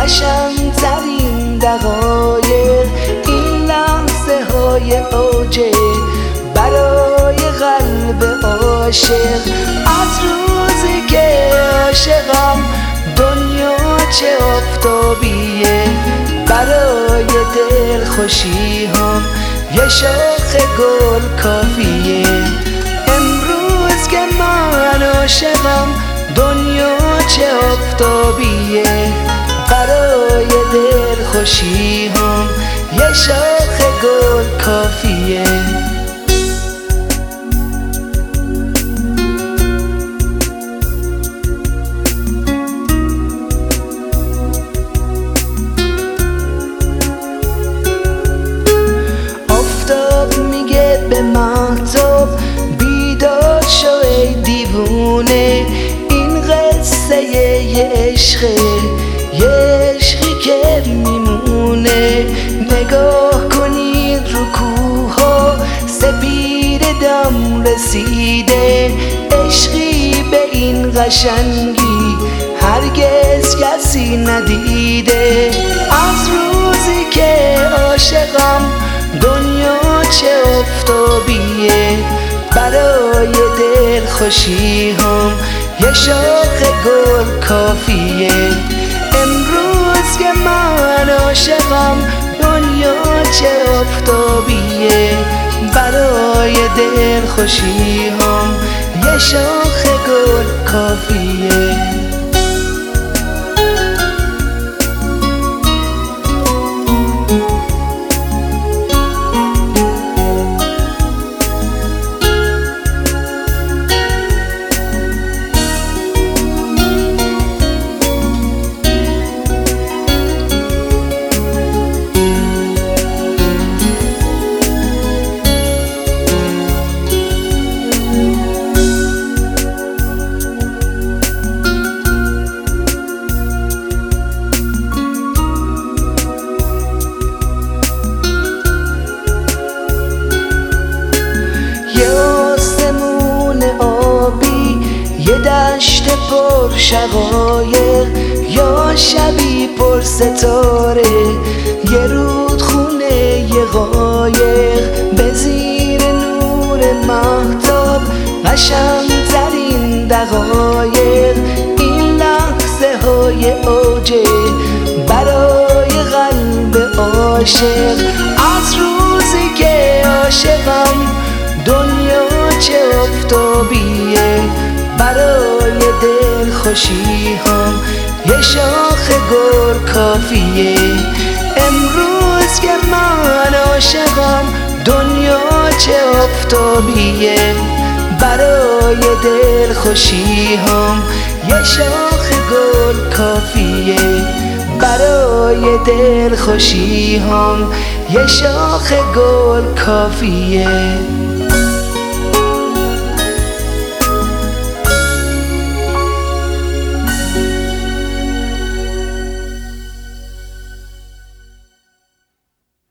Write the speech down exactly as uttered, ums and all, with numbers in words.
قشنگترین دقایق این لحظه های اوجه برای قلب عاشق. از روزی که عاشقم دنیا چه آفتابیه، برای دل خوشی هم یه شاخ گل کافیه. امروز که من عاشقم دنیا چه آفتابیه، برای دل خوشی هم یه شاخ گل کافیه. به مهتاب بیدار شو ای دیوونه، این قصه یه عشقه، یه عشقی که میمونه. نگاه کنید رو کوها سپید دم رسیده، عشقی به این قشنگی هرگز کسی ندیده. از روزی که عاشقم دنیا چه آفتابیه، برای دل خوشی هم یه شاخ گل کافیه. امروز که من عاشقم دنیا چه آفتابیه، برای دل خوشی هم یه شاخ گل کافیه. یه دشت پر شقایق یا شبی پر ستاره، یه رودخونه یه قایق به زیر نور مهتاب. قشنگترین دقایق این لحظه های اوجه برای قلب عاشق. از روزی که عاشقم دنیا چه آفتابیه، برای دل خوشی هم یه شاخ گل کافیه. امروز که من عاشقم دنیا چه آفتابیه، برای دل خوشی هم یه شاخ گل کافیه. برای دل خوشی هم یه شاخ گل کافیه.